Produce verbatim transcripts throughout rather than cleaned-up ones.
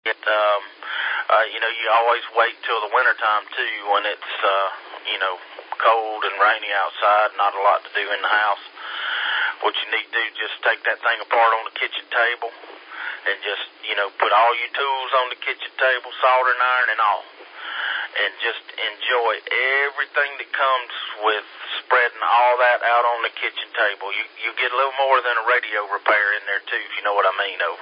It, um, uh, you know, you always wait till the wintertime, too, when it's, uh, you know, cold and rainy outside, not a lot to do in the house. What you need to do is just take that thing apart on the kitchen table and just, you know, put all your tools on the kitchen table, soldering iron and all, and just enjoy everything that comes with spreading all that out on the kitchen table. You you get a little more than a radio repair in there, too, if you know what I mean. Over.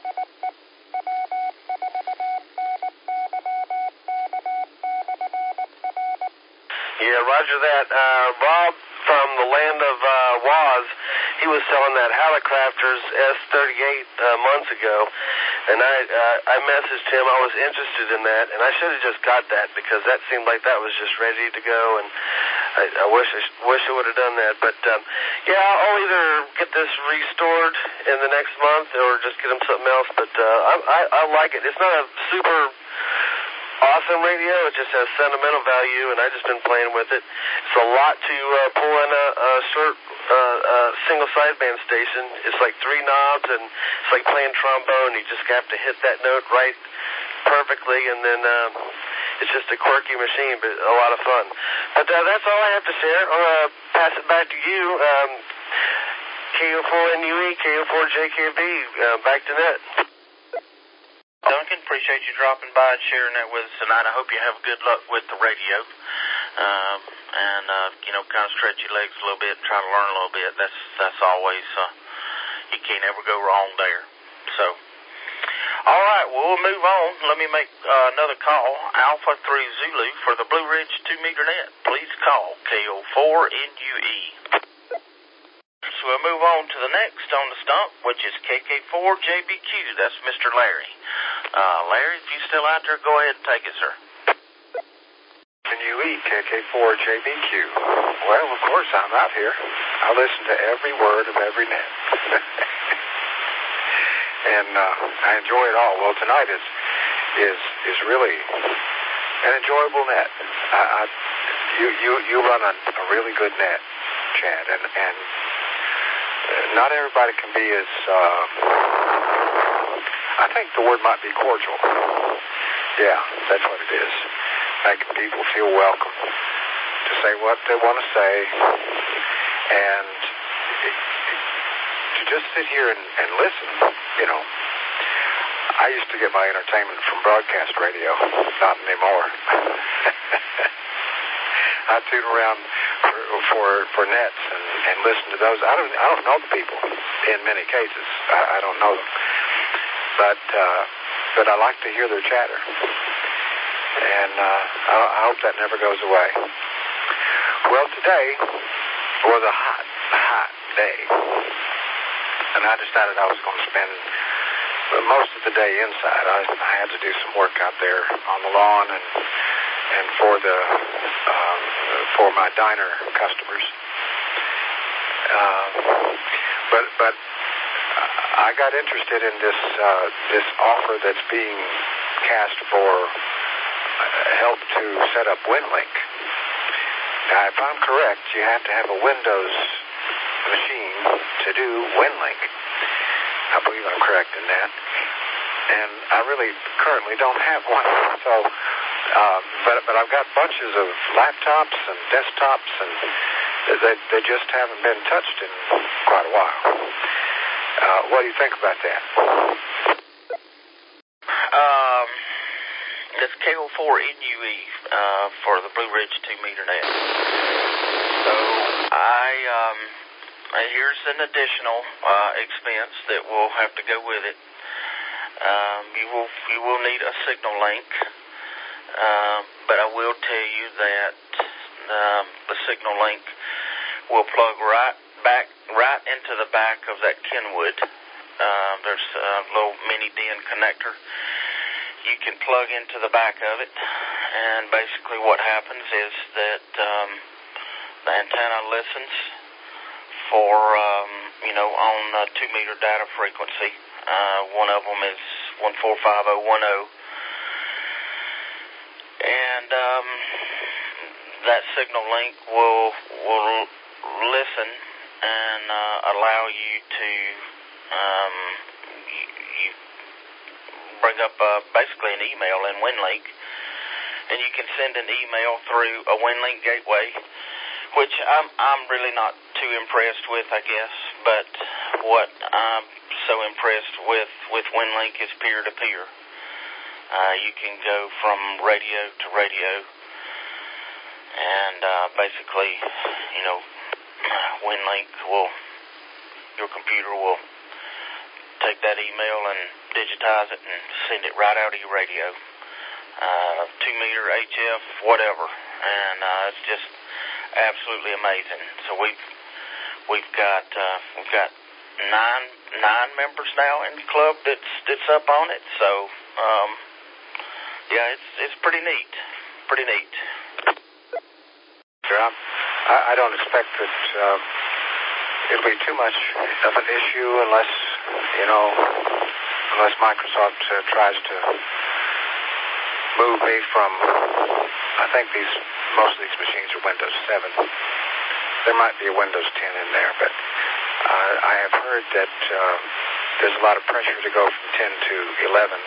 Yeah, roger that. Uh, Rob from the land of uh, Waz, he was selling that Hallicrafters S thirty-eight uh, months ago, and I uh, I messaged him. I was interested in that, and I should have just got that because that seemed like that was just ready to go, and I, I wish I wish I would have done that. But um, yeah, I'll either get this restored in the next month or just get him something else. But uh, I, I I like it. It's not a super awesome radio. It just has sentimental value, and I've just been playing with it. It's a lot to uh, pull in a, a short uh, uh, single sideband station. It's like three knobs, and it's like playing trombone. You just have to hit that note right perfectly, and then um, it's just a quirky machine, but a lot of fun. But uh, that's all I have to share. I'm going to pass it back to you. Um, K O four N U E, K O four J K B, uh, back to net. Duncan, appreciate you dropping by and sharing that with us tonight. I hope you have good luck with the radio. Um, and, uh, you know, kind of stretch your legs a little bit and try to learn a little bit. That's that's always, uh, you can't ever go wrong there. So, all right, well, we'll move on. Let me make uh, another call. Alpha through Zulu for the Blue Ridge two meter net. Please call K O four N U E. So we'll move on to the next on the stump, which is K K four J B Q. That's Mister Larry. Uh, Larry, if you're still out there, go ahead and take it, sir. N U E, K K four J B Q. Well, of course, I'm out here. I listen to every word of every net. And uh, I enjoy it all. Well, tonight is is is really an enjoyable net. I, I, you, you, you run a, a really good net, Chad, and, and not everybody can be as, uh, I think the word might be cordial. Yeah, that's what it is. Making people feel welcome to say what they want to say, and to just sit here and, and listen, you know. I used to get my entertainment from broadcast radio, not anymore. I tune around for for, for nets and, and listen to those. I don't I don't know the people in many cases. I, I don't know them, but uh, but I like to hear their chatter, and uh, I, I hope that never goes away. Well, today was a hot hot day, and I decided I was going to spend most of the day inside. I, I had to do some work out there on the lawn and and for the um, for my diner customers. Um, but but I got interested in this uh, this offer that's being cast for help to set up WinLink. Now, if I'm correct, you have to have a Windows machine to do WinLink. I believe I'm correct in that. And I really currently don't have one. So, uh, but but I've got bunches of laptops and desktops, and they they just haven't been touched in quite a while. Uh, what do you think about that? Um, it's K O four N U E uh, for the Blue Ridge two meter net. So I um. Uh, here's an additional uh, expense that will have to go with it. Um, you will you will need a signal link, um, but I will tell you that um, the signal link will plug right back right into the back of that Kenwood. Uh, there's a little mini D I N connector. You can plug into the back of it, and basically what happens is that um, the antenna listens for, um, you know, on uh, two meter data frequency. Uh, one of them is one four five zero one zero. And um, that signal link will will listen and uh, allow you to um, you, you bring up uh, basically an email in WinLink, and you can send an email through a WinLink gateway, which I'm I'm really not too impressed with, I guess. But what I'm so impressed with with WinLink is peer-to-peer. Uh, you can go from radio to radio, and uh, basically, you know, WinLink will, your computer will take that email and digitize it and send it right out of your radio. Uh, two meter H F, whatever, and uh, it's just absolutely amazing. So we've we've got uh, we've got nine nine members now in the club that's that's up on it. So um, yeah, it's it's pretty neat, pretty neat. Yeah, I, I don't expect that uh, it'll be too much of an issue unless you know unless Microsoft uh, tries to move me from, I think these most of these machines are Windows seven. There might be a Windows ten in there, but uh, I have heard that uh, there's a lot of pressure to go from ten to eleven.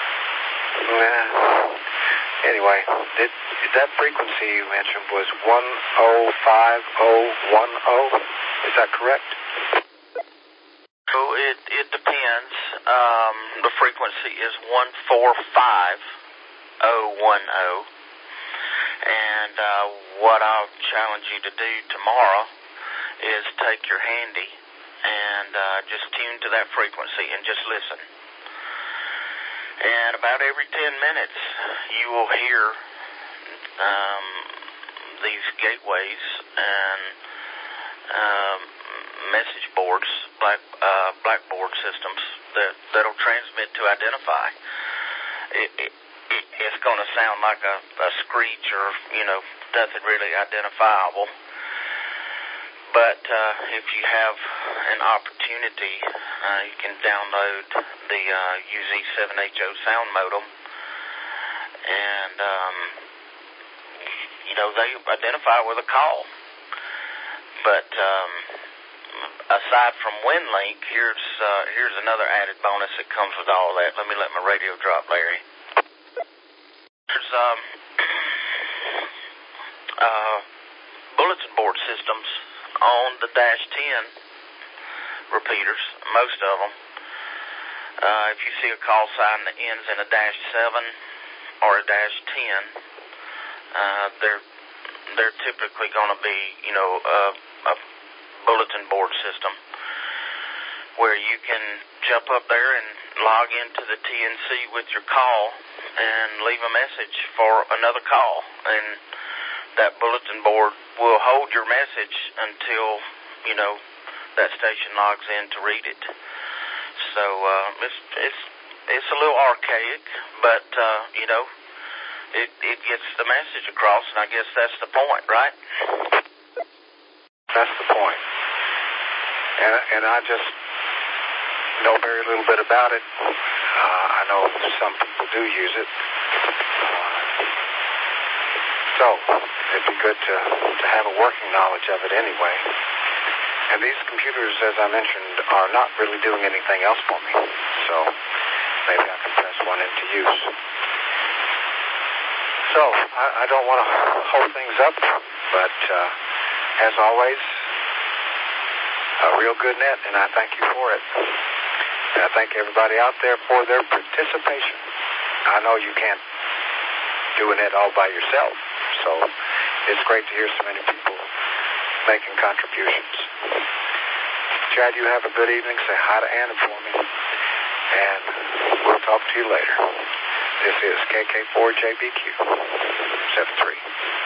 Nah. Anyway, did, did that frequency you mentioned was one oh five oh one oh? Is that correct? So it, it depends. Um, the frequency is one four five oh one oh, and uh, what I'll challenge you to do tomorrow is take your handy and uh, just tune to that frequency and just listen. And about every ten minutes, you will hear um, these gateways and um, message boards, black uh, blackboard systems that that'll transmit to identify. It, it, it, it's going to sound like a, a screech or you know nothing really identifiable. But uh, if you have an opportunity, uh, you can download the uh, U Z seven H O sound modem, and um, you know they identify with a call. But um, aside from WinLink, here's uh, here's another added bonus that comes with all that. Let me let my radio drop, Larry. There's um, uh, bulletin board systems on the dash ten repeaters, most of them. Uh, if you see a call sign that ends in a dash seven or a dash ten, uh, they're they're typically going to be, you know, a, a bulletin board system where you can jump up there and log into the T N C with your call and leave a message for another call. And that bulletin board will hold your message until, you know, that station logs in to read it. So uh, it's it's it's a little archaic, but uh, you know, it it gets the message across, and I guess that's the point, right? That's the point. And and I just know very little bit about it. Uh, I know some people do use it. Uh, so it'd be good to to have a working knowledge of it anyway. And these computers, as I mentioned, are not really doing anything else for me. So maybe I can press one into use. So I, I don't want to hold things up, but uh, as always, a real good net, and I thank you for it. And I thank everybody out there for their participation. I know you can't do a net all by yourself, so it's great to hear so many people making contributions. Chad, you have a good evening. Say hi to Anna for me, and we'll talk to you later. This is K K four J B Q seven three.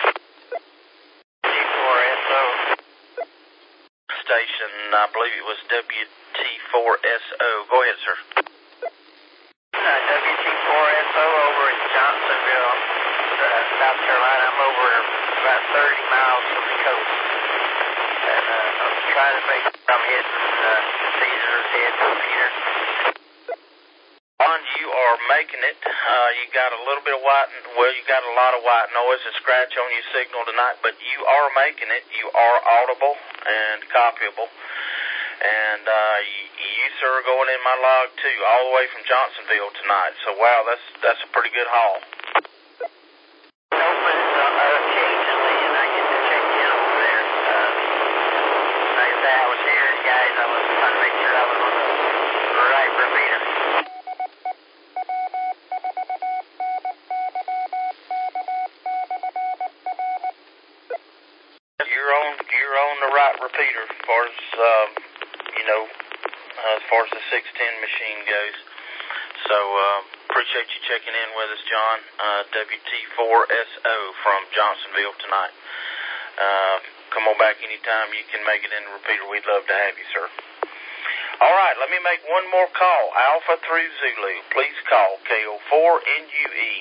T four S O. Station, I believe it was W T four S O. Go ahead, sir. Uh, W T four S O over in Johnsonville, uh, South Carolina. I'm over about thirty miles from the coast. And uh, I'm trying to make sure I'm hitting uh, Caesar's head repeater. On you are making it. Uh, you got a little bit of white, well, you got a lot of white noise and scratch on your signal tonight, but you are making it. You are audible and copyable. And uh, you, you sir, going in my log too, all the way from Johnsonville tonight. So, wow, that's that's a pretty good haul. Opens uh, occasionally, and I get to check in over there. Uh, like I say, I was hearing guys. I was trying to make sure I was on the right repeater. You're on you're on the right repeater as far as um, you know, uh, as far as the six ten machine goes. So uh, appreciate you checking in with us, John. Uh, W T four S O from Johnsonville tonight. Uh, come on back anytime you can make it in the repeater. We'd love to have you, sir. All right, let me make one more call. Alpha through Zulu. Please call K O four N U E.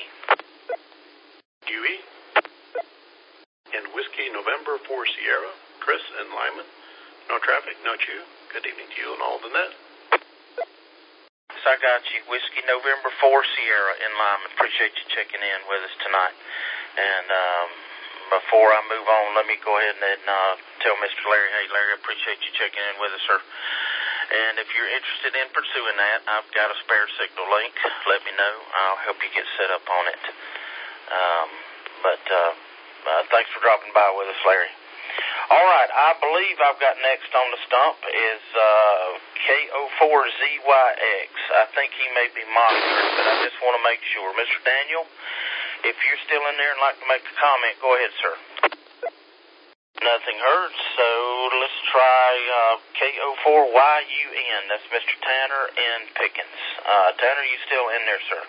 U E? And Whiskey November for Sierra, Chris and Lyman. No traffic, no chew. Good evening to you and all the net. Yes, I got you. Whiskey November four Sierra in Lyman. Appreciate you checking in with us tonight. And um, before I move on, let me go ahead and uh, tell Mister Larry, hey, Larry, I appreciate you checking in with us, sir. And if you're interested in pursuing that, I've got a spare signal link. Let me know. I'll help you get set up on it. Um, but... Uh, Uh, thanks for dropping by with us, Larry. All right, I believe I've got next on the stump is uh, K O four Z Y X. I think he may be monitoring, but I just want to make sure. Mister Daniel, if you're still in there and like to make a comment, go ahead, sir. Nothing heard, so let's try uh, K O four Y U N. That's Mister Tanner and Pickens. Uh, Tanner, you still in there, sir?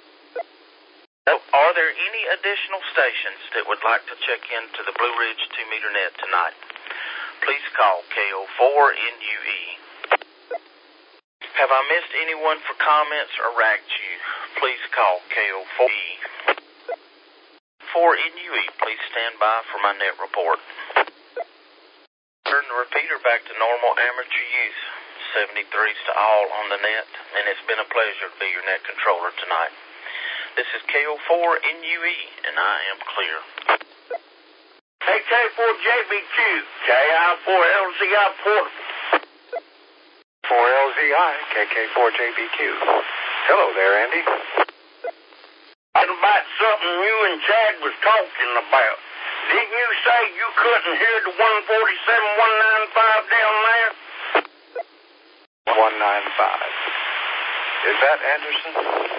Are there any additional stations that would like to check into the Blue Ridge two meter net tonight? Please call K O four N U E. Have I missed anyone for comments or ragged you? Please call K O four E. four N U E, please stand by for my net report. Turn the repeater back to normal amateur use. seventy-threes to all on the net, and it's been a pleasure to be your net controller tonight. This is K O four N U E, and I am clear. Hey, K four J B Q, K I four L Z I portable. four L Z I, K K four J B Q. Hello there, Andy. Talking about something you and Chad was talking about. Didn't you say you couldn't hear the one forty-seven, one ninety-five down there? one ninety-five. Is that Anderson?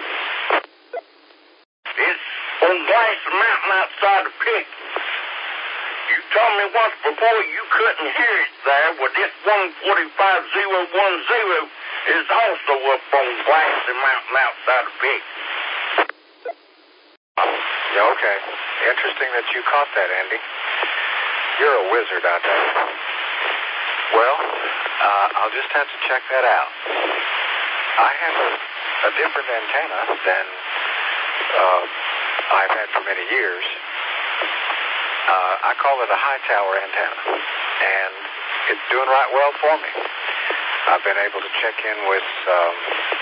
It's on Glacier Mountain outside of Pickens. You told me once before you couldn't hear it there, well, this one forty-five zero one zero is also up on Glacier Mountain outside of Pickens. Yeah, okay. Interesting that you caught that, Andy. You're a wizard out there. Well, uh, I'll just have to check that out. I have a, a different antenna than uh, I've had for many years. Uh, I call it a high tower antenna, and it's doing right well for me. I've been able to check in with um,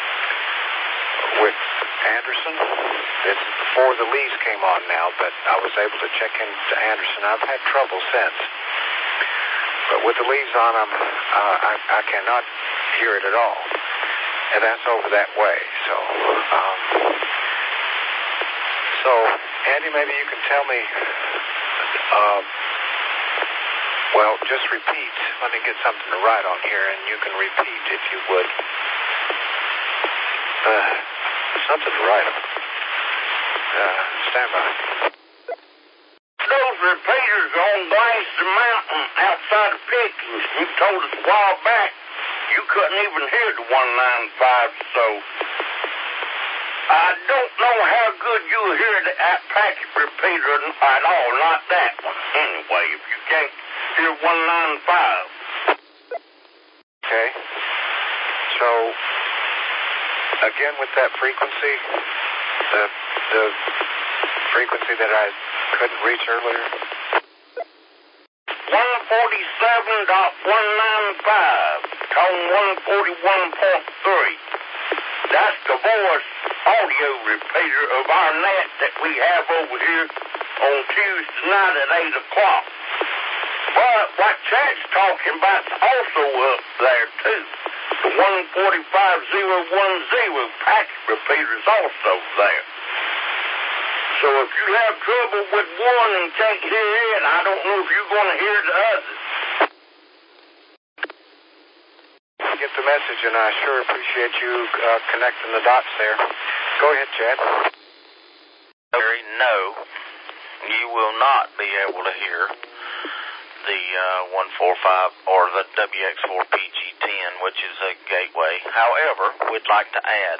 with Anderson. It's before the leaves came on now, but I was able to check in to Anderson. I've had trouble since. But with the leaves on them, uh, I, I cannot hear it at all. And that's over that way. So, um, so Andy, maybe you can tell me, uh, well, just repeat. Let me get something to write on here, and you can repeat if you would. Uh, something to write on. Uh, stand by. Those repeaters on Glacier Mountain outside of Pickens, you told us a while back you couldn't even hear the one ninety-five, so I don't know how good you'll hear that packet repeater at all, not that one. Anyway, if you can't hear one ninety-five. Okay. So, again with that frequency, the, the frequency that I couldn't reach earlier? one forty-seven point one nine five, tone one forty-one point three. That's the voice audio repeater of our net that we have over here on Tuesday night at eight o'clock. But what Chad's talking about's also up there, too. The one forty-five oh ten packet repeater's also there. So if you have trouble with one and can't hear it, I don't know if you're going to hear the other. I get the message, and I sure appreciate you uh, connecting the dots there. Go ahead, Chad. Larry, no, you will not be able to hear the uh, one forty-five or the W X four P G ten, which is a gateway. However, we'd like to add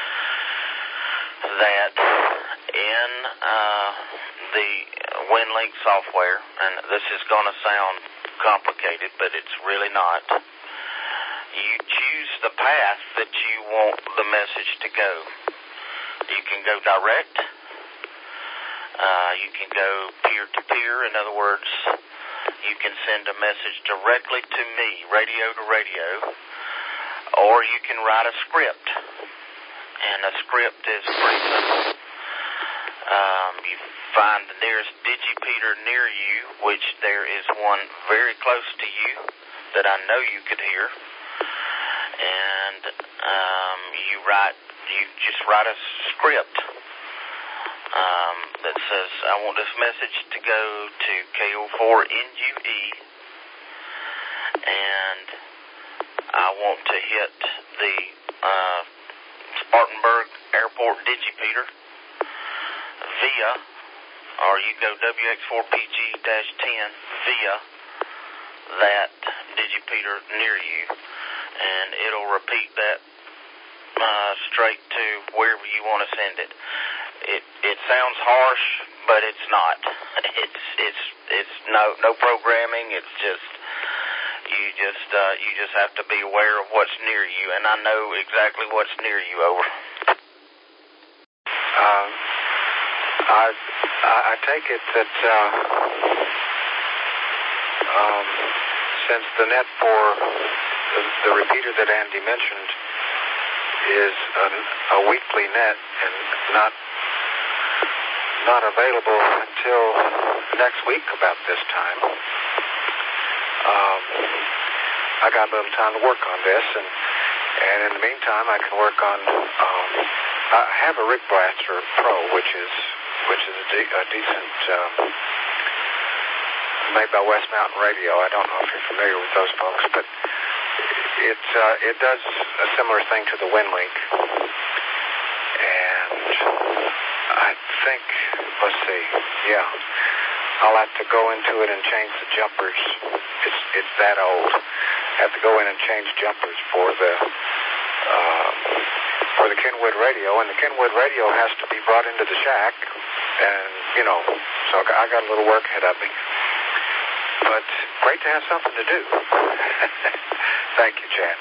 that in uh, the WinLink software, and this is going to sound complicated, but it's really not, you choose the path that you want the message to go. You can go direct. Uh, you can go peer-to-peer. In other words, you can send a message directly to me, radio to radio, or you can write a script. And a script is pretty simple. Um, you find the nearest digipeater near you, which there is one very close to you that I know you could hear. And um, you write, you just write a script um, that says, I want this message to go to K O four N U E, and I want to hit the uh, Spartanburg Airport digipeater via, or you go W X four P G ten via that digipeater near you, and it'll repeat that uh, straight to wherever you want to send it. It it sounds harsh, but it's not. It's it's it's no no programming. It's just you just uh, you just have to be aware of what's near you, and I know exactly what's near you. Over. Um, I I take it that uh, um, since the net for the, the repeater that Andy mentioned is a, a weekly net and not not available until next week about this time, um, I got a little time to work on this, and and in the meantime I can work on. Um, I have a Rick Blaster Pro, which is which is a, de- a decent. Um, made by West Mountain Radio. I don't know if you're familiar with those folks, but it uh, it does a similar thing to the WinLink, and I think, let's see, yeah, I'll have to go into it and change the jumpers. It's it's that old. I have to go in and change jumpers for the uh, for the Kenwood radio, and the Kenwood radio has to be brought into the shack, and you know, so I got, I got a little work ahead of me. But great to have something to do. Thank you, Chad.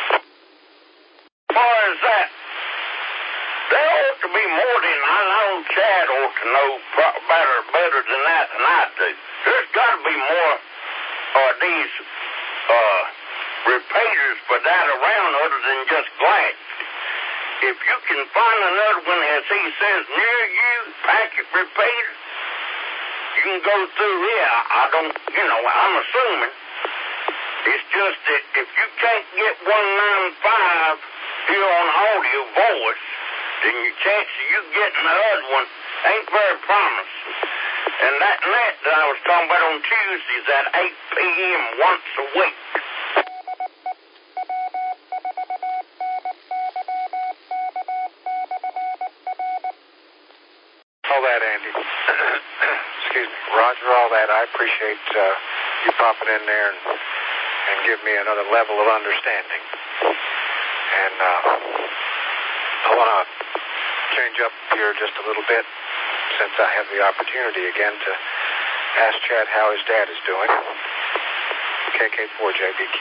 As far as that, there ought to be more than I know. Chad ought to know better, better than that than I do. There's got to be more of these uh, repeaters for that around other than just glass. If you can find another one, as he says, near you, packet repeater, you can go through here. I don't, you know, I'm assuming. It's just that if you can't get one ninety-five here on audio voice, then your chance of you getting the other one ain't very promising. And that net that I was talking about on Tuesdays at eight p.m. once a week. All that, Andy. Excuse me. Roger all that. I appreciate uh, you popping in there and, and giving me another level of understanding. And uh, I want to change up here just a little bit since I have the opportunity again to ask Chad how his dad is doing. K K four J B Q.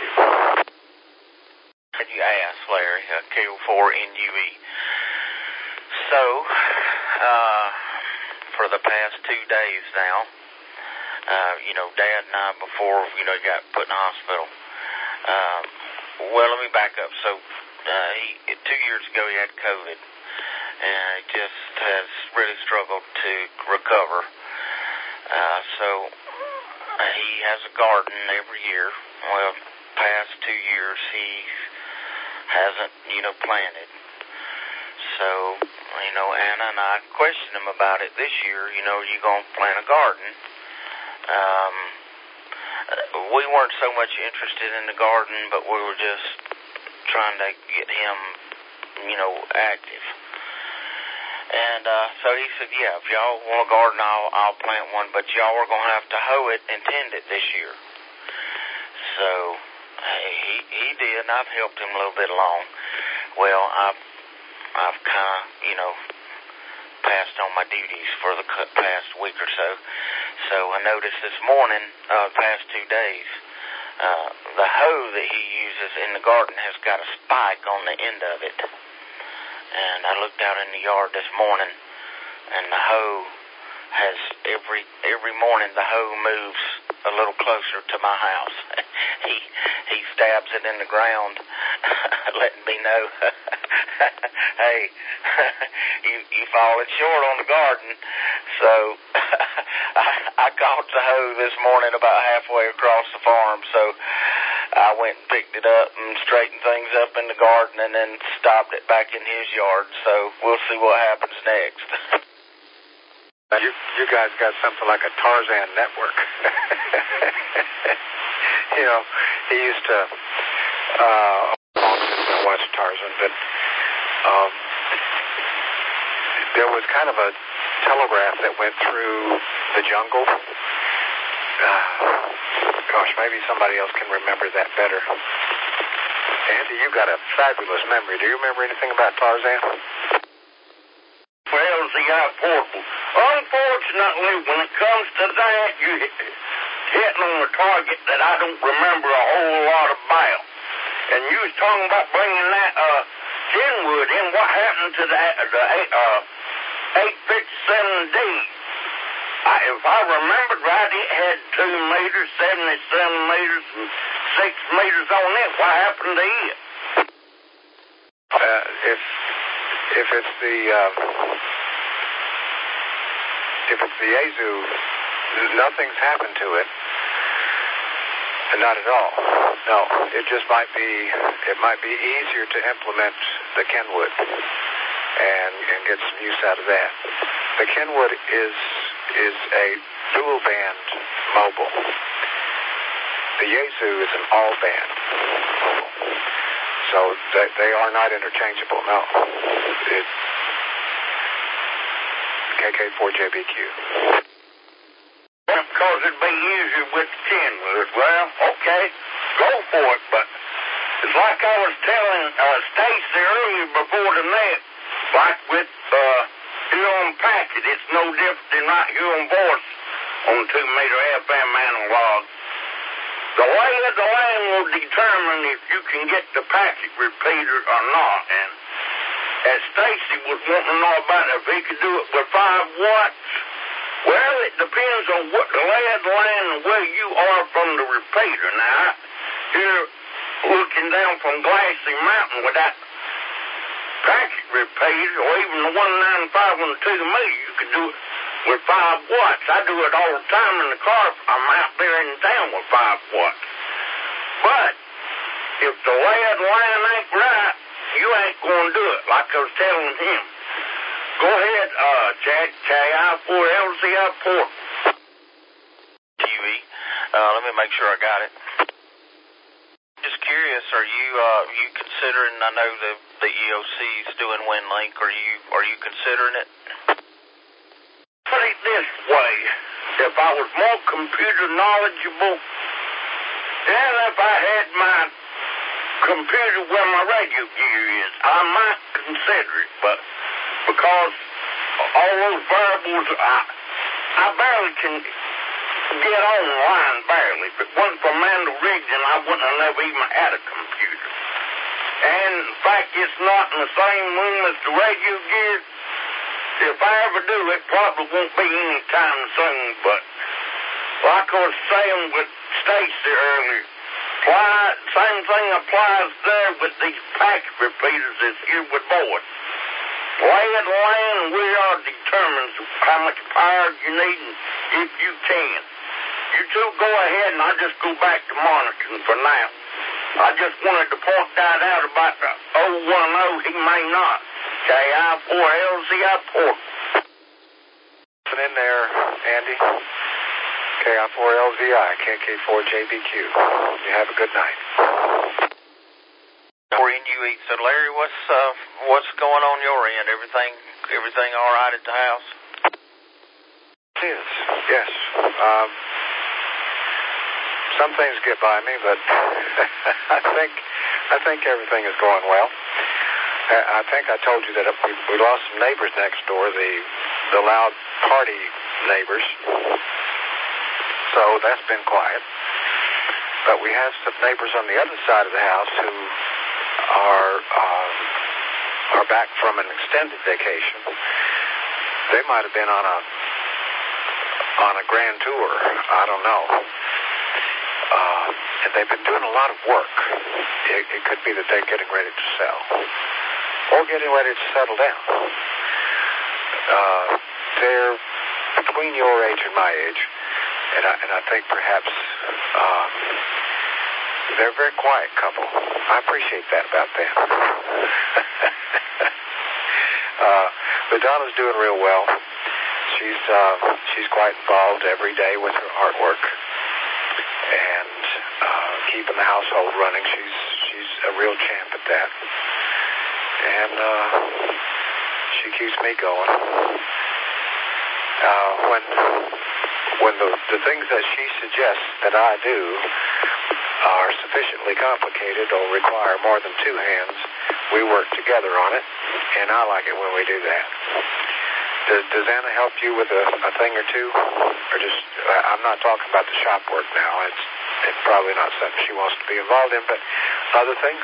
Can you ask, Larry, uh, K O four N U E. So, uh, for the past two days now, uh, you know, Dad and I, before, you know, he got put in the hospital, um, well, let me back up. So, uh, he, two years ago, he had COVID, and he just has really struggled to recover. Uh, so, he has a garden every year. Well, past two years, he hasn't, you know, planted. So, you know, Anna and I questioned him about it this year. You know, are you going to plant a garden? Um, we weren't so much interested in the garden, but we were just trying to get him, you know, active. And uh, so he said, yeah, if y'all want a garden, I'll, I'll plant one, but y'all are going to have to hoe it and tend it this year. So he he did, and I've helped him a little bit along. Well, I've, I've kind of, you know, passed on my duties for the past week or so. So I noticed this morning, uh, the past two days, uh, the hoe that he uses in the garden has got a spike on the end of it. And I looked out in the yard this morning, and the hoe has every every morning the hoe moves a little closer to my house. he he stabs it in the ground, letting me know, hey, you you falling short on the garden. So I, I caught the hoe this morning about halfway across the farm. So I went and picked it up and straightened things up in the garden, and then stopped it back in his yard. So we'll see what happens next. You you guys got something like a Tarzan network. You know, he used to, uh, long since I watched Tarzan, but um, there was kind of a telegraph that went through the jungle. Uh, gosh, maybe somebody else can remember that better. Andy, you got a fabulous memory. Do you remember anything about Tarzan? Well, see, I'm portable. Unfortunately, when it comes to that, you hit, hitting on a target that I don't remember a whole lot about. And you was talking about bringing that uh, Kenwood in. What happened to that, the uh, eight fifty-seven D? I, if I remembered right, it had two meters, seventy-seven meters, and six meters on it. What happened to it? Uh, if if it's the uh, if it's the Yaesu, nothing's happened to it. Not at all. No, it just might be it might be easier to implement the Kenwood and and get some use out of that. The Kenwood is is a dual band mobile. The Yaesu is an all band mobile. So they, they are not interchangeable. No, it's K K four J B Q. Because it'd be easier with the Kenwood. Well, okay, go for it. But it's like I was telling uh, Stacy earlier before the net, like with uh, here on packet, it's no different than right here on voice on two meter F M analog. The lay of the land will determine if you can get the packet repeater or not. And as Stacy was wanting to know about if he could do it with five watts, well, it depends on what the lay of the land and where you are from the repeater. Now, here looking down from Glassy Mountain with that packet repeater, or even the one ninety-five on the two meter, you could do it with five watts. I do it all the time in the car. I'm out there in town with five watts. But if the lay of the land ain't right, you ain't going to do it, like I was telling him. Go ahead, uh, Chad, K I four L C I four. Q E. Uh, let me make sure I got it. Just curious, are you uh, you considering? I know the the E O C's doing WinLink. Are you are you considering it? Put it this way: if I was more computer knowledgeable, and if I had my computer where my radio gear is, I might consider it. But because all those variables, I I barely can get online, barely. If it wasn't for Mandel Region, I wouldn't have never even had a computer. And in fact, it's not in the same room as the radio gear. If I ever do, it probably won't be any time soon. But like I was saying with Stacy earlier, apply, same thing applies there with these packet repeaters as here with boys. Lay of the land we are determines how much power you need and if you can. You two go ahead and I'll just go back to monitoring for now. I just wanted to point that out about the oh one oh. He may not. K I four L Z I port. In there, Andy. K I four L Z I, K K four J B Q. You have a good night. For N U E. So Larry, what's uh, what's going on your end? Everything everything all right at the house? It is, yes. Um, some things get by me, but I think I think everything is going well. I think I told you that we, we lost some neighbors next door, the the loud party neighbors. So that's been quiet. But we have some neighbors on the other side of the house who are um, are back from an extended vacation. They might have been on a on a grand tour. I don't know. Uh, and they've been doing a lot of work. It, it could be that they're getting ready to sell or getting ready to settle down. Uh, they're between your age and my age, and I, and I think perhaps um, they're a very quiet couple. I appreciate that about them. uh, but Donna's doing real well. She's uh, she's quite involved every day with her artwork and uh, keeping the household running. She's she's a real champ at that, and uh, she keeps me going. Uh, when when the the things that she suggests that I do are sufficiently complicated or require more than two hands, we work together on it, and I like it when we do that. Does, does Anna help you with a, a thing or two? Or just, I'm not talking about the shop work now. It's, it's probably not something she wants to be involved in, but other things?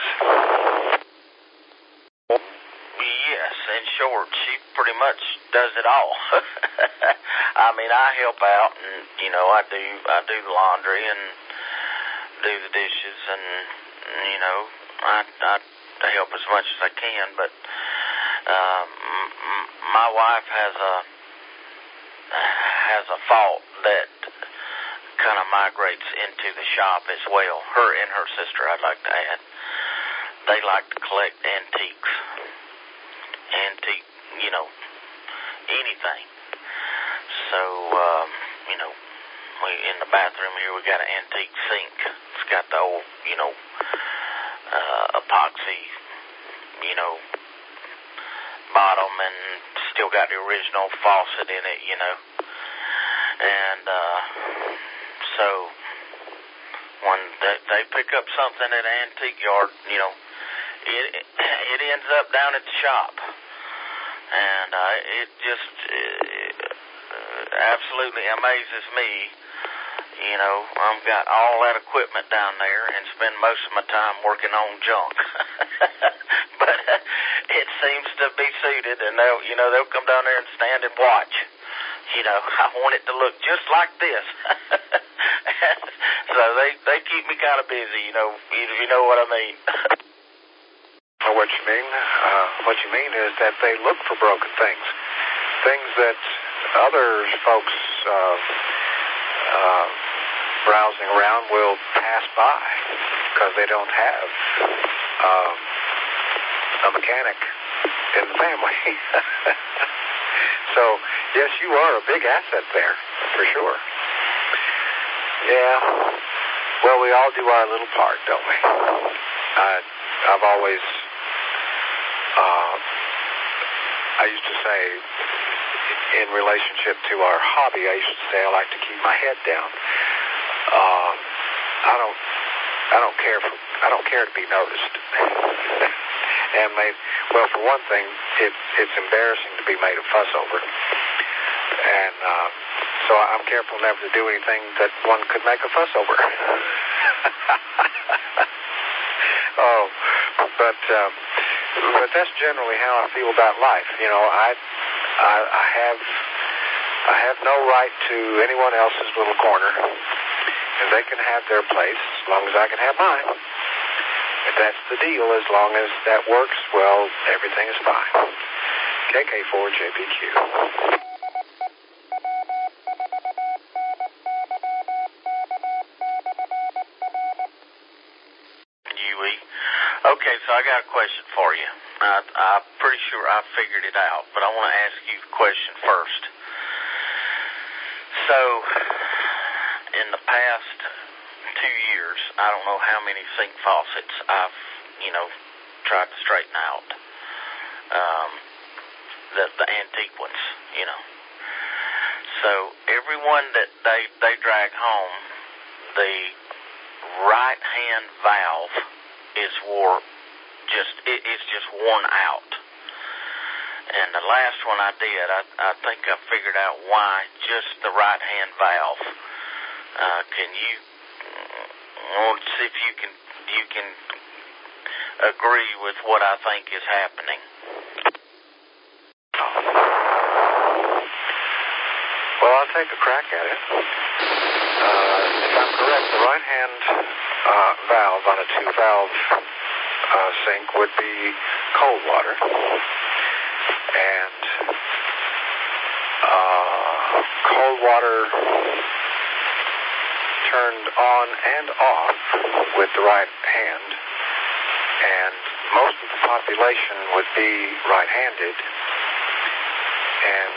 Yes, in short, she pretty much does it all. I mean, I help out, and, you know, I do, I do the laundry and do the dishes, and, you know, I, I help as much as I can, but Uh, m- m- my wife has a has a fault that kind of migrates into the shop as well. Her and her sister, I'd like to add. They like to collect antiques, antique, you know, anything. So, um, you know, we in the bathroom here we got an antique sink. It's got the old, you know, uh, epoxy, you know, bottom, and still got the original faucet in it, you know. And uh, so when they, they pick up something at an antique yard, you know, it it ends up down at the shop, and uh, it just uh, absolutely amazes me. You know, I've got all that equipment down there and spend most of my time working on junk. But uh, it seems to be suited, and they'll, you know, they'll come down there and stand and watch. You know, I want it to look just like this. So they, they keep me kind of busy, you know, if you know what I mean. Well, what you mean? Uh, what you mean is that they look for broken things. Things that other folks uh, uh, browsing around will pass by because they don't have um, a mechanic in the family. So, yes, you are a big asset there, for sure. Yeah. Well, we all do our little part, don't we? I, I've always, uh, I used to say, in relationship to our hobby, I used to say I like to keep my head down. Uh, I don't, I don't care for, I don't care to be noticed. And made, well, for one thing, it, it's embarrassing to be made a fuss over. And uh, so I'm careful never to do anything that one could make a fuss over. Oh, but um, but that's generally how I feel about life. You know, I, I I have I have no right to anyone else's little corner, and they can have their place as long as I can have mine. If that's the deal, as long as that works, well, everything is fine. K K four J B Q. I got a question for you. I, I'm pretty sure I figured it out, but I want to ask you the question first. So, in the past two years, I don't know how many sink faucets I've, you know, tried to straighten out. Um, the, the antique ones, you know. So, everyone that they, they drag home, the right-hand valve is wore, just, it, it's just worn out. And the last one I did, I, I think I figured out why just the right-hand valve. Uh, can you, I want to see if you can, you can agree with what I think is happening. Well, I'll take a crack at it. Uh, if I'm correct, the right-hand uh, valve on a two-valve uh, sink would be cold water. And uh, cold water turned on and off with the right hand. And most of the population would be right-handed. And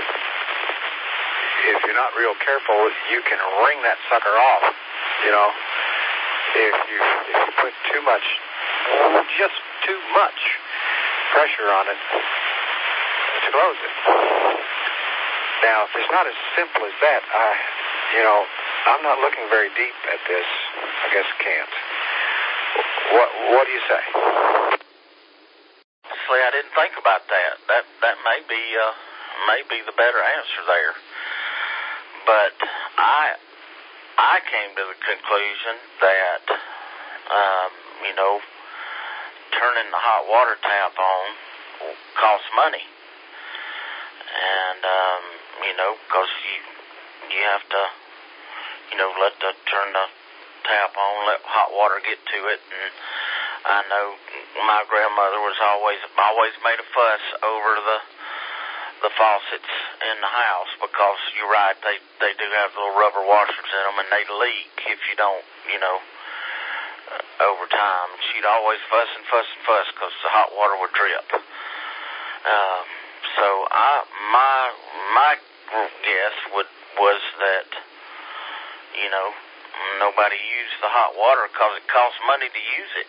if you're not real careful, you can wring that sucker off. You know, if you if you put too much, just too much pressure on it to close it. Now, if it's not as simple as that, I, you know, I'm not looking very deep at this. I guess can't. What What do you say? Honestly, I didn't think about that. That that may be uh, may be the better answer there. But I I came to the conclusion that um, you know, turning the hot water tap on costs money, and um, you know, because you you have to you know let the turn the tap on, let hot water get to it, and I know my grandmother was always always made a fuss over the the faucets in the house, because you're right, they they do have little rubber washers in them, and they leak if you don't, you know, uh, over time. She'd always fuss and fuss and fuss because the hot water would drip. Um, so I my my guess would was that, you know, nobody used the hot water because it costs money to use it.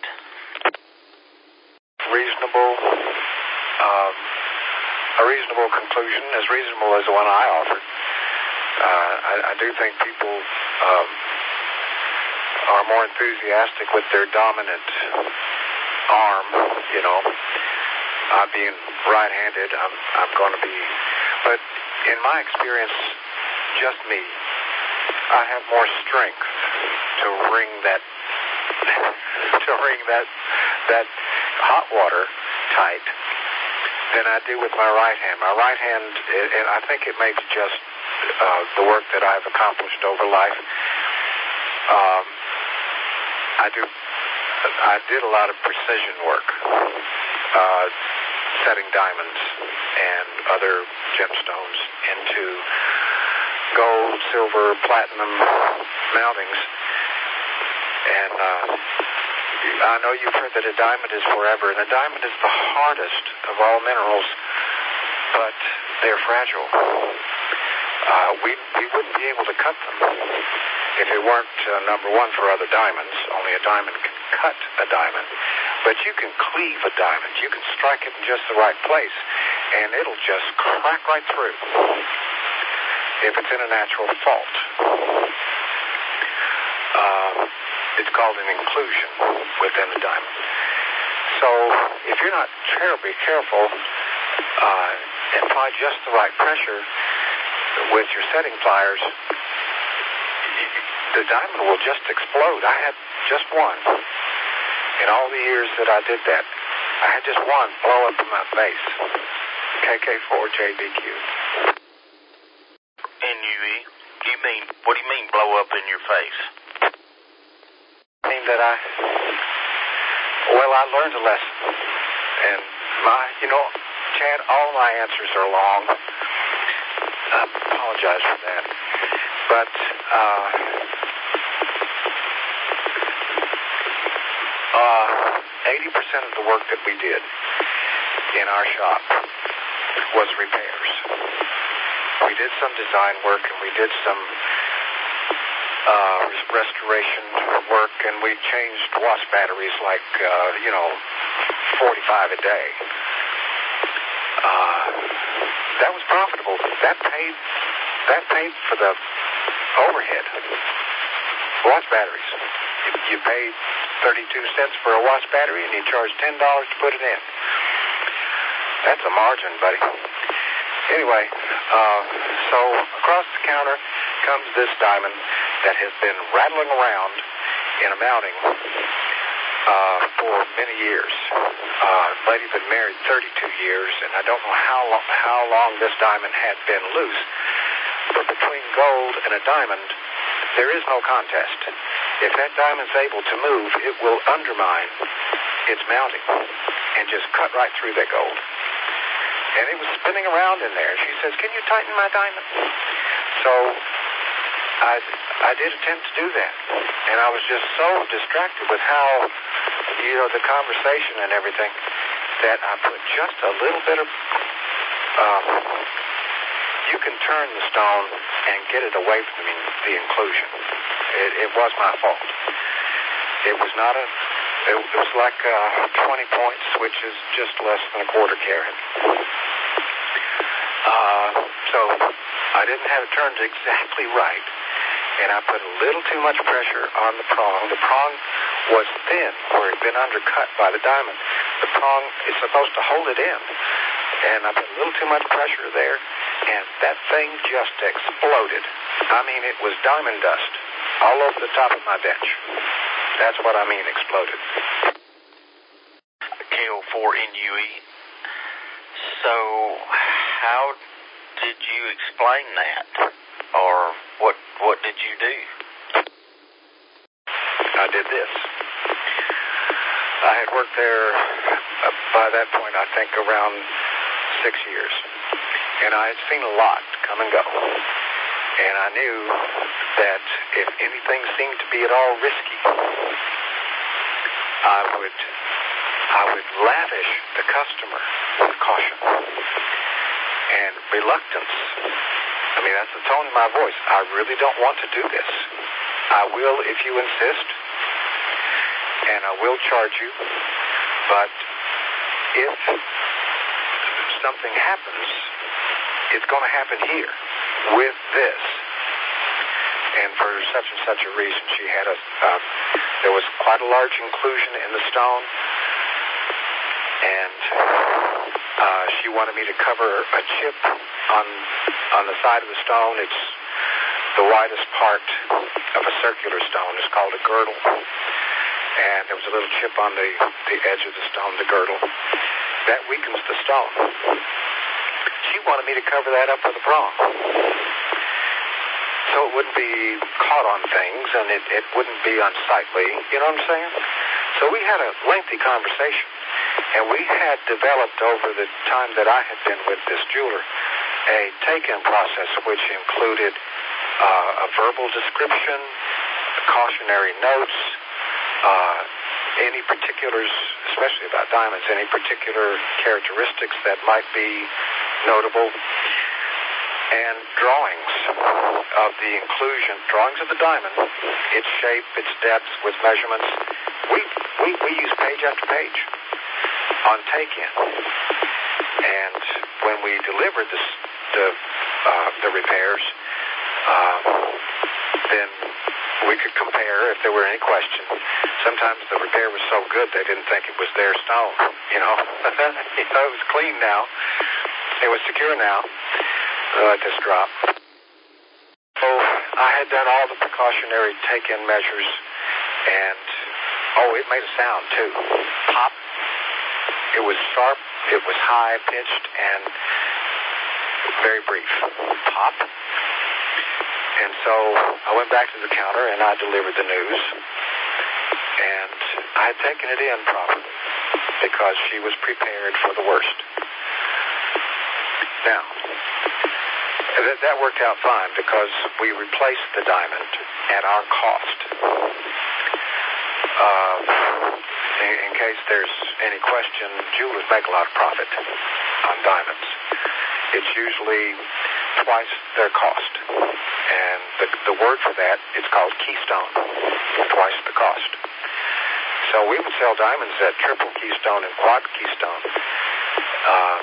Reasonable. Um, A reasonable conclusion, as reasonable as the one I offered. Uh, I, I do think people um, are more enthusiastic with their dominant arm. You know, I being right-handed, I'm I'm going to be. But in my experience, just me, I have more strength to wring that to wring that that hot water tight than I do with my right hand. My right hand, and I think it may be just uh, the work that I've accomplished over life. Um, I do. I did a lot of precision work, uh, setting diamonds and other gemstones into gold, silver, platinum mountings, and uh, I know you've heard that a diamond is forever, and a diamond is the hardest of all minerals, but they're fragile. Uh, we we wouldn't be able to cut them if it weren't, uh, number one, for other diamonds. Only a diamond can cut a diamond. But you can cleave a diamond. You can strike it in just the right place, and it'll just crack right through if it's in a natural fault. Uh, it's called an inclusion within a diamond. So if you're not terribly careful, uh, and apply just the right pressure with your setting pliers, the diamond will just explode. I had just one. In all the years that I did that, I had just one blow up in my face. K K four J B Q. N U E? You mean, what do you mean blow up in your face? I mean that I, well, I learned a lesson. And my, you know, Chad, all my answers are long. I apologize for that. But, uh, uh, eighty percent of the work that we did in our shop was repairs. We did some design work, and we did some uh, restoration work, and we changed wasp batteries like, uh, you know, forty-five a day. Uh, that was profitable. That paid, that paid for the overhead. Wasp batteries. You, you pay thirty-two cents for a wasp battery, and you charge ten dollars to put it in. That's a margin, buddy. Anyway, uh, so across the counter comes this diamond that has been rattling around in a mounting uh, for many years. Uh, lady's been married thirty-two years, and I don't know how long, how long this diamond had been loose. But between gold and a diamond, there is no contest. If that diamond's able to move, it will undermine its mounting and just cut right through that gold. And it was spinning around in there. She says, "Can you tighten my diamond?" So I, I did attempt to do that. And I was just so distracted with how, you know, the conversation and everything, that I put just a little bit of, um, you can turn the stone and get it away from the, the inclusion. It, it was my fault. It was not a, it, it was like uh, twenty points, which is just less than a quarter carat. Uh, so I didn't have it turned exactly right, and I put a little too much pressure on the prong. The prong was thin where it had been undercut by the diamond. The prong is supposed to hold it in, and I put a little too much pressure there, and that thing just exploded. I mean, it was diamond dust all over the top of my bench. That's what I mean, exploded. K O four N U E. So, how did you explain that? Or what what did you do? I did this. I had worked there, uh, by that point, I think, around six years. And I had seen a lot come and go. And I knew that if anything seemed to be at all risky, I would I would lavish the customer with caution and reluctance. I mean, that's the tone in my voice. I really don't want to do this. I will if you insist, and I will charge you, but if something happens, it's going to happen here with this. And for such and such a reason, she had a, uh, there was quite a large inclusion in the stone, and uh, she wanted me to cover a chip on on the side of the stone. It's the widest part of a circular stone. It's called a girdle. And there was a little chip on the, the edge of the stone, the girdle. That weakens the stone. She wanted me to cover that up with a prong, so it wouldn't be caught on things, and it, it wouldn't be unsightly. You know what I'm saying? So we had a lengthy conversation, and we had developed over the time that I had been with this jeweler a take-in process which included uh, a verbal description, cautionary notes, uh, any particulars, especially about diamonds, any particular characteristics that might be notable, and drawings of the inclusion, drawings of the diamond, its shape, its depth, with measurements. We we, we use page after page on take-in. And when we delivered this, the uh, the repairs, uh, then we could compare if there were any question. Sometimes the repair was so good they didn't think it was their stone. You know, you know it was clean now. It was secure now. Uh, this drop. So I had done all the precautionary take-in measures, and oh, it made a sound too. Pop. It was sharp. It was high-pitched and very brief. Pop. And so I went back to the counter and I delivered the news, and I had taken it in properly because she was prepared for the worst. Now, that, that worked out fine because we replaced the diamond at our cost. Uh, in, in case there's any question, jewelers make a lot of profit on diamonds. It's usually twice their cost. And the, the word for that is called keystone, twice the cost. So we would sell diamonds at triple keystone and quad keystone. Uh,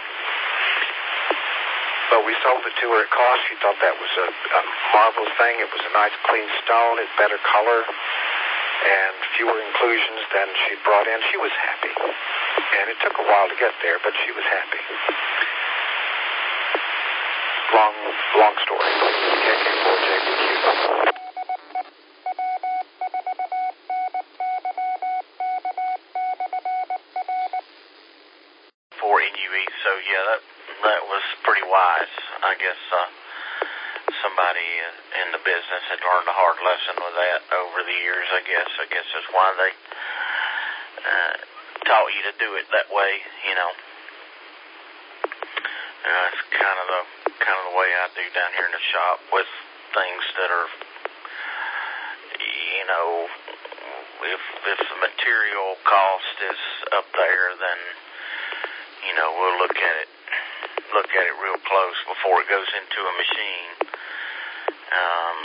but we sold it to her at cost. She thought that was a, a marvelous thing. It was a nice, clean stone. It's better color and fewer inclusions than she brought in. She was happy. And it took a while to get there, but she was happy. Long, long story. K K four J B Q. For N U E, so yeah, that that was pretty wise. I guess uh, somebody in the business had learned a hard lesson with that over the years. I guess. I guess that's why they uh, taught you to do it that way. You know, and that's kind of the kind of the way I do down here in the shop with things that are, you know, if if the material cost is up there, then you know, we'll look at it, look at it real close before it goes into a machine. Um,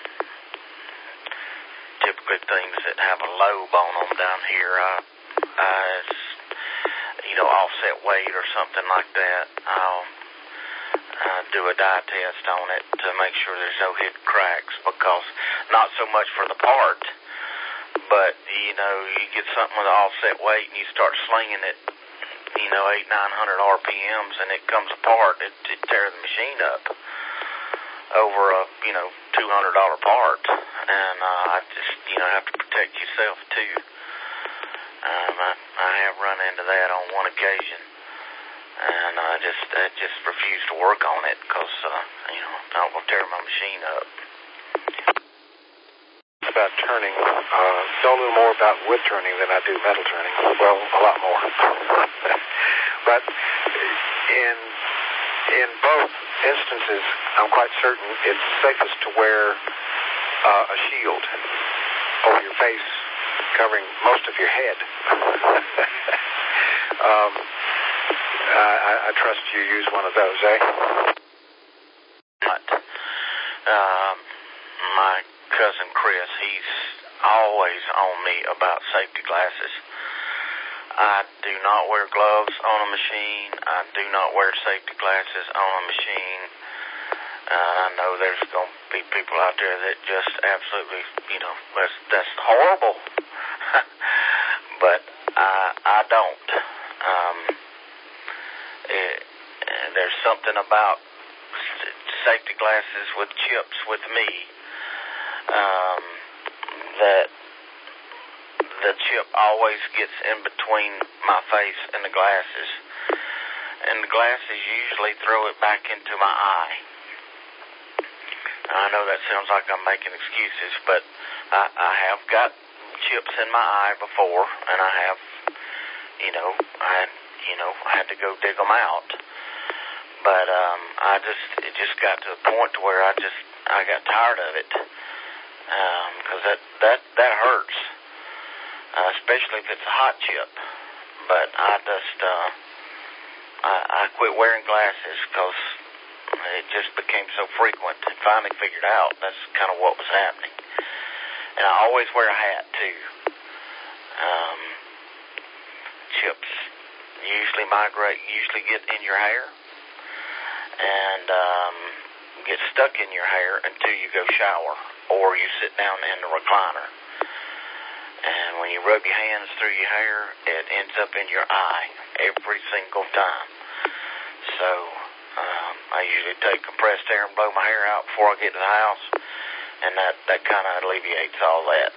typically things that have a lobe on them down here, I, I, you know, offset weight or something like that, I'll uh, do a dye test on it to make sure there's no hidden cracks, because not so much for the part, but, you know, you get something with an offset weight and you start slinging it, you know, eight, nine hundred R P Ms, and it comes apart. It, it tears the machine up over a, you know, two hundred dollar part, and uh, I just, you know, have to protect yourself too. Um, I, I have run into that on one occasion, and I just, I just refuse to work on it because, uh, you know, I don't want to tear my machine up. About turning, uh, know a little more about wood turning than I do metal turning. Well, a lot more. But in in both instances, I'm quite certain it's safest to wear uh, a shield over your face, covering most of your head. um, I, I trust you use one of those, eh? But, um, my cousin Chris, he's always on me about safety glasses. I do not wear gloves on a machine. I do not wear safety glasses on a machine. Uh, I know there's going to be people out there that just absolutely, you know, that's, that's horrible. But I, I don't. Um, it, there's something about safety glasses with chips with me, um, that the chip always gets in between my face and the glasses, and the glasses usually throw it back into my eye. I know that sounds like I'm making excuses, but I, I have got chips in my eye before, and I have, you know, I, you know, I had to go dig them out. But um, I just, it just got to the point to where I just, I got tired of it, because um, that, that, that hurts, uh, especially if it's a hot chip. But I just, uh, I, I quit wearing glasses because it just became so frequent, and finally figured out that's kind of what was happening. And I always wear a hat too. Um, chips usually migrate, usually get in your hair, and um, get stuck in your hair until you go shower or you sit down in the recliner. And when you rub your hands through your hair, it ends up in your eye every single time. So um, I usually take compressed air and blow my hair out before I get to the house, and that, that kind of alleviates all that.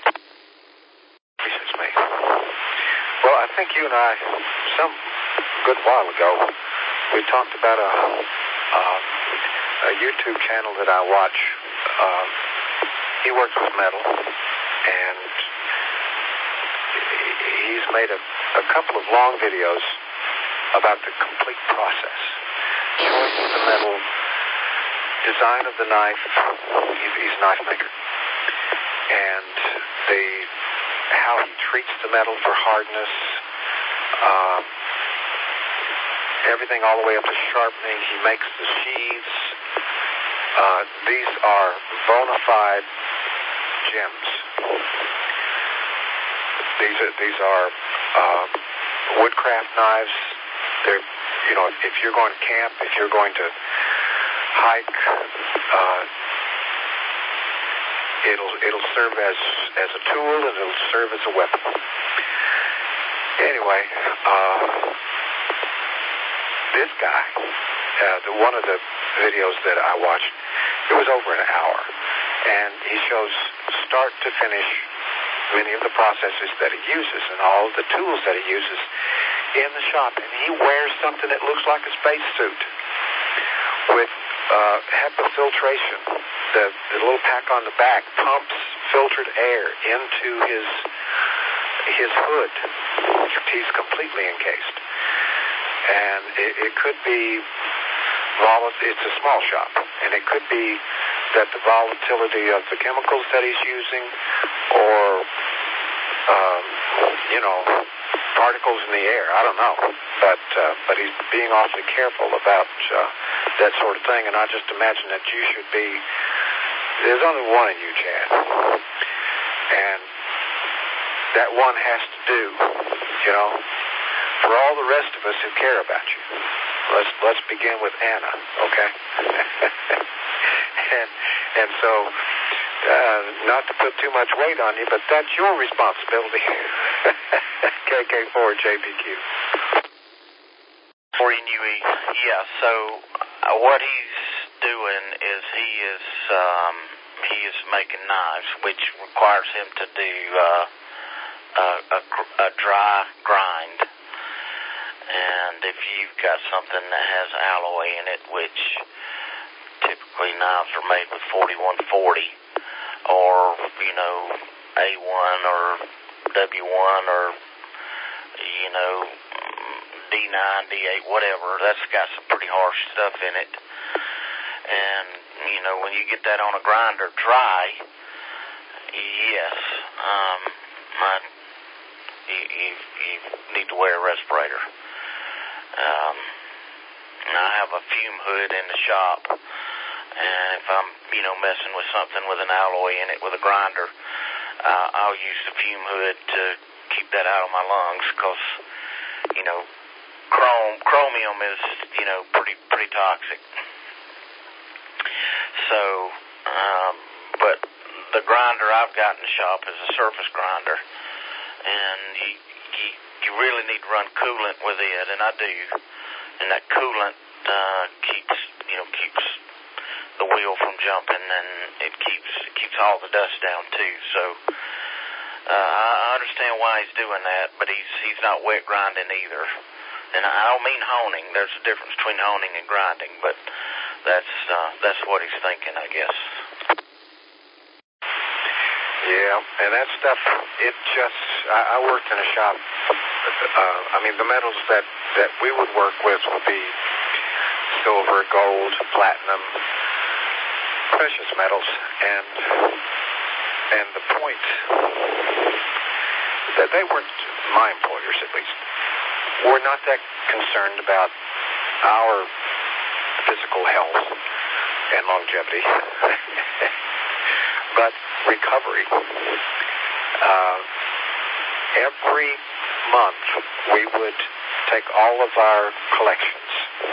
It's me. Well, I think you and I, some good while ago, we talked about a, uh, a YouTube channel that I watch. Uh, he works with metal, and he's made a, a couple of long videos about the complete process. Choice of the metal, design of the knife. He's, he's a knife maker. And the how he treats the metal for hardness, uh, everything all the way up to sharpening. He makes the sheaths. Uh, these are bona fide gems. These are these are uh, woodcraft knives. They're, you know, if you're going to camp, if you're going to hike, uh, it'll it'll serve as as a tool and it'll serve as a weapon. Anyway, uh, this guy, uh, the one of the videos that I watched, it was over an hour, and he shows start to finish many of the processes that he uses and all of the tools that he uses in the shop. And he wears something that looks like a spacesuit with uh, HEPA filtration. The, the little pack on the back pumps filtered air into his his hood. He's completely encased. And it, it could be, volat- it's a small shop, and it could be that the volatility of the chemicals that he's using or, um, you know, particles in the air. I don't know. But uh, but he's being awfully careful about uh, that sort of thing, and I just imagine that you should be, there's only one in you, Chad. And that one has to do, you know, for all the rest of us who care about you. Let's let's begin with Anna, okay? and and so, uh, not to put too much weight on you, but that's your responsibility. K K four J B Q. For N U E, yeah. So uh, what he's doing is he is um, he is making knives, which requires him to do uh, a, a, a dry grind. And if you've got something that has alloy in it, which typically knives are made with forty-one forty, or, you know, A one or W one or, you know, D nine, D eight, whatever, that's got some pretty harsh stuff in it. And, you know, when you get that on a grinder dry, yes, um, I, you, you, you need to wear a respirator. Um, I have a fume hood in the shop, and if I'm, you know, messing with something with an alloy in it with a grinder, uh, I'll use the fume hood to keep that out of my lungs, because, you know, chrome, chromium is, you know, pretty, pretty toxic. So, um, but the grinder I've got in the shop is a surface grinder, and you, you, you really need to run coolant with it, and I do. And that coolant uh, keeps, you know, keeps the wheel from jumping, and it keeps it keeps all the dust down too. So uh, I understand why he's doing that, but he's he's not wet grinding either. And I don't mean honing. There's a difference between honing and grinding, but that's uh, that's what he's thinking, I guess. Yeah, and that stuff, it just, I, I worked in a shop, uh, I mean, the metals that, that we would work with would be silver, gold, platinum, precious metals, and and the point that they weren't, my employers at least, were not that concerned about our physical health and longevity. But recovery. Uh, every month we would take all of our collections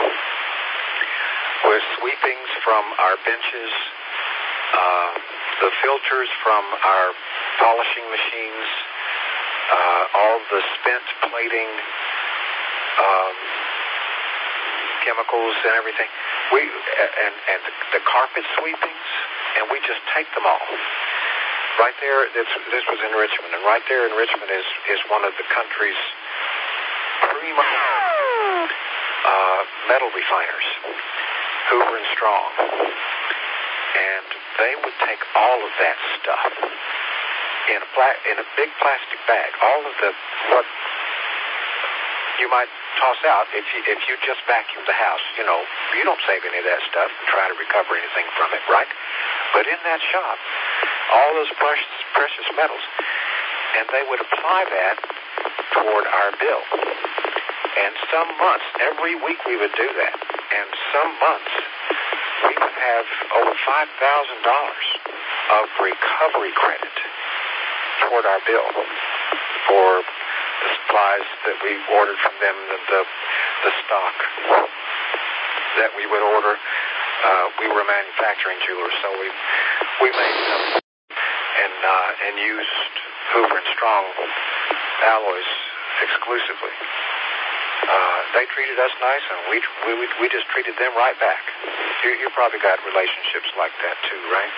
with sweepings from our benches, uh, the filters from our polishing machines, uh, all the spent plating, um, chemicals and everything. We and and the, the carpet sweepings. And we just take them all. Right there, this, this was in Richmond, and right there in Richmond is, is one of the country's prima uh, metal refiners, Hoover and Strong. And they would take all of that stuff in a, pla- in a big plastic bag, all of the, what you might toss out if you, if you just vacuum the house. You know, you don't save any of that stuff and try to recover anything from it, right? But in that shop, all those precious, precious metals, and they would apply that toward our bill. And some months, every week we would do that, and some months we would have over five thousand dollars of recovery credit toward our bill for the supplies that we ordered from them, the, the, the stock that we would order. Uh, we were manufacturing jewelers, so we we made some and uh, and used Hoover and Strong alloys exclusively. Uh, they treated us nice, and we we we just treated them right back. You you probably got relationships like that too, right?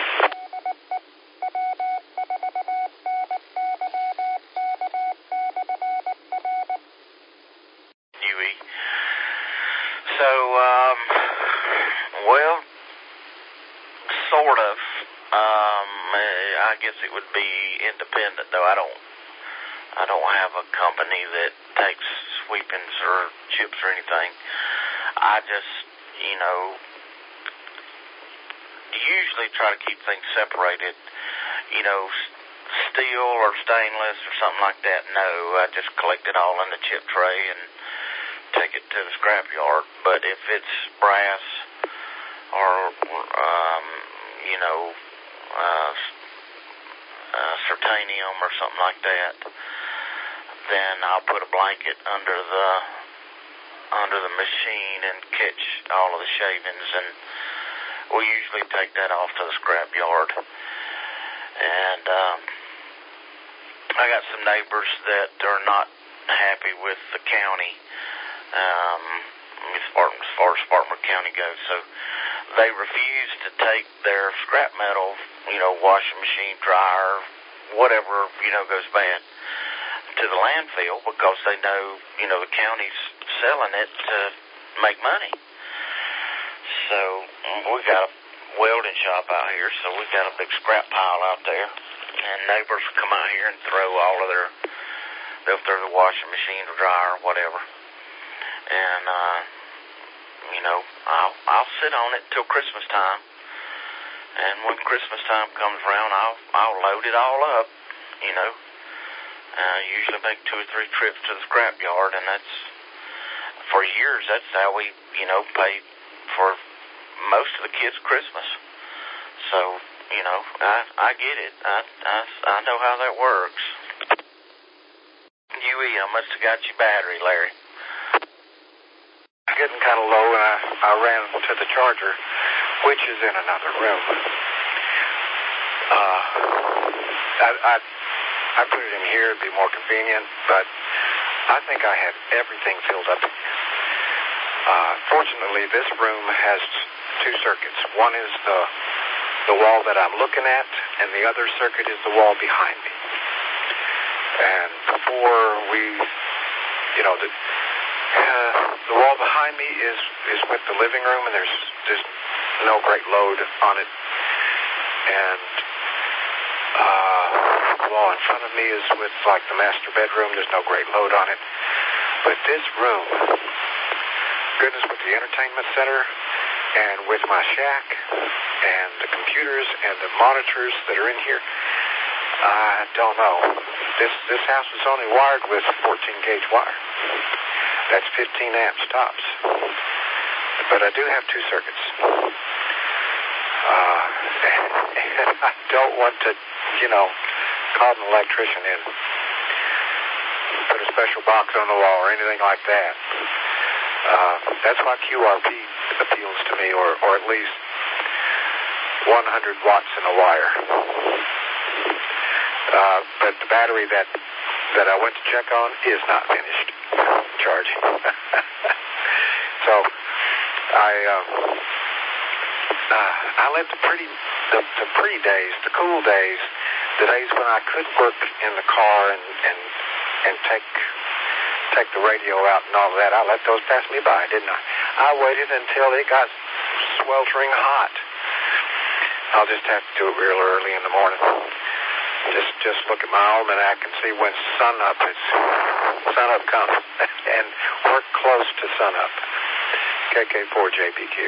So, um, well, sort of. Um, I guess it would be independent, though. I don't, I don't have a company that takes sweepings or chips or anything. I just, you know, usually try to keep things separated. You know, steel or stainless or something like that. No, I just collect it all in the chip tray and take it to the scrapyard. But if it's brass or, um, you know, uh, uh, sertanium or something like that, then I'll put a blanket under the under the machine and catch all of the shavings, and we usually take that off to the scrapyard. And um, I got some neighbors that are not happy with the county. Um, as far, as far as Spartanburg County goes, so they refuse to take their scrap metal, you know, washing machine, dryer, whatever, you know, goes bad, to the landfill because they know, you know, the county's selling it to make money. So we got a welding shop out here, so we got a big scrap pile out there, and neighbors come out here and throw all of their, they'll throw the washing machine or dryer or whatever. And, uh, you know, I'll, I'll sit on it till Christmas time. And when Christmas time comes around, I'll, I'll load it all up, you know. Uh, usually make two or three trips to the scrapyard, and that's, for years, that's how we, you know, paid for most of the kids' Christmas. So, you know, I, I get it. I, I, I know how that works. U E, I must have got your battery, Larry. Getting kind of low, and I, I ran to the charger, which is in another room. Uh, I, I, I put it in here to be more convenient, but I think I have everything filled up. Uh, fortunately, this room has two circuits. One is the the wall that I'm looking at, and the other circuit is the wall behind me. And before we, you know, the Uh, the wall behind me is, is with the living room, and there's there's no great load on it. And uh, the wall in front of me is with, like, the master bedroom. There's no great load on it. But this room, goodness, with the entertainment center and with my shack and the computers and the monitors that are in here, I don't know. This, this house was only wired with fourteen gauge wire. That's fifteen amps tops. But I do have two circuits. Uh, and I don't want to, you know, call an electrician in, put a special box on the wall or anything like that. Uh, that's why Q R P appeals to me, or, or at least one hundred watts in a wire. Uh, but the battery that, that I went to check on is not finished charging. So I um, uh, I let the pretty the, the pretty days, the cool days, the days when I could work in the car and and, and take take the radio out and all that, I let those pass me by, didn't I? I waited until it got sweltering hot. I'll just have to do it real early in the morning. Just just look at my almanac and see when sunup is sunup comes, and work close to sunup. K K four J P Q.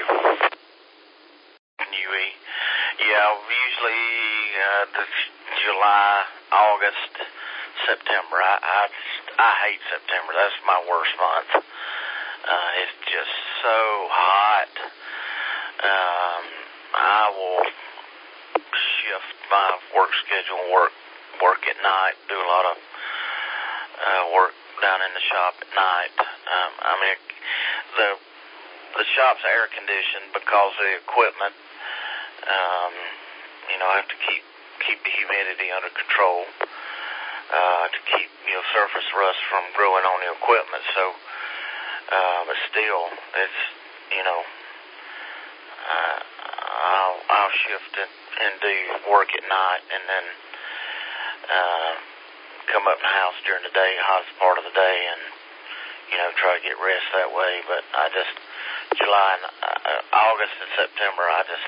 U E. Yeah, usually uh, the July, August September. I, I, I hate September. That's my worst month. Uh, it's just so hot. Um, I will shift my work schedule and work, work at night, do a lot of uh, work down in the shop at night. Um, I mean, the the shop's air conditioned because of the equipment. Um, you know, I have to keep keep the humidity under control uh, to keep you know surface rust from growing on the equipment. So, uh, but still, it's you know, uh, I'll I'll shift it and do work at night, and then uh, come up in the house during the day, hottest part of the day, and you know try to get rest that way. But I just July and uh, August and September, I just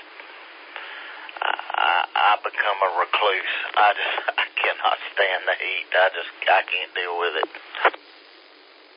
I, I become a recluse. I just I cannot stand the heat. I just I can't deal with it.